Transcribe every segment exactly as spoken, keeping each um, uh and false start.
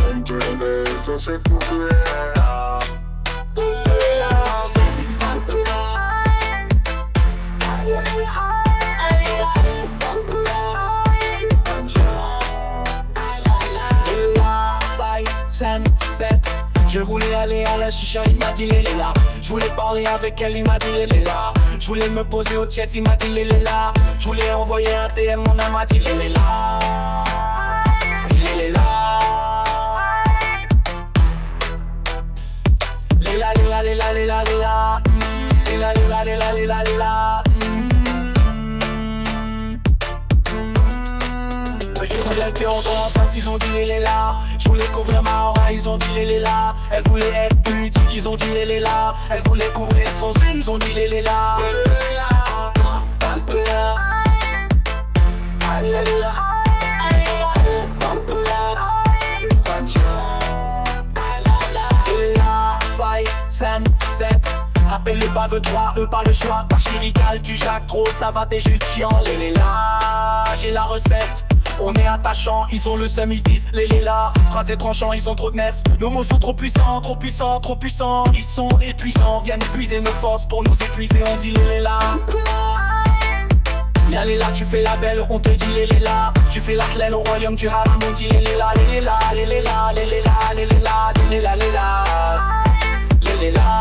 Yo soy fuera. Je voulais aller à la chicha, il m'a dit elle est là. Je voulais parler avec elle, il m'a dit elle est là. Je voulais me poser au jet, il m'a dit elle est là. Je voulais envoyer un T M, mon âme m'a dit elle est là. Elle est là. Léla, léla, léla, léla, léla. Léla, léla, léla, léla, léla. Je voulais faire encore en face, ils ont dit elle est là. Je voulais couvrir ma aura, ils ont dit elle est là. Elle voulait être pudique, ils ont dit elle est là. Elle voulait couvrir son sein, ils ont dit elle est là. Appelle le baveux trois, eux pas le choix. Par chirical, tu jacques trop, ça va, t'es juste chiant. Lélé là, j'ai la recette. On est attachant, ils ont le seum, ils disent lélé là. Phrasé tranchant, ils ont trop de nef. Nos mots sont trop puissants, trop puissants, trop puissants. Ils sont épuisants, viennent épuiser nos forces pour nous épuiser. On dit lélé là. Y'a les là, tu fais la belle, on te dit lélé là. Tu fais la clèle au royaume du haram, on dit lélé là, lélé là, lélé là, lélé là, lélé là, lélé là, lélé là, lélé là.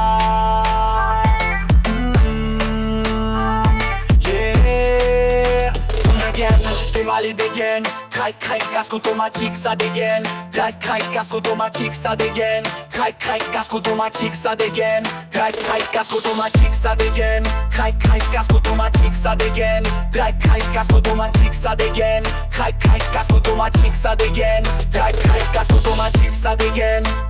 T'es mal et dégaine. Crac crac casque automatique ça dégaine. Crac crac casque automatique ça dégaine. Crac crac casque automatique ça dégaine. Crac crac casque automatique ça dégaine. Crac crac casque automatique ça dégaine. Crac crac casque automatique ça dégaine. Crac crac casque automatique ça dégaine. Crac crac casque automatique ça dégaine.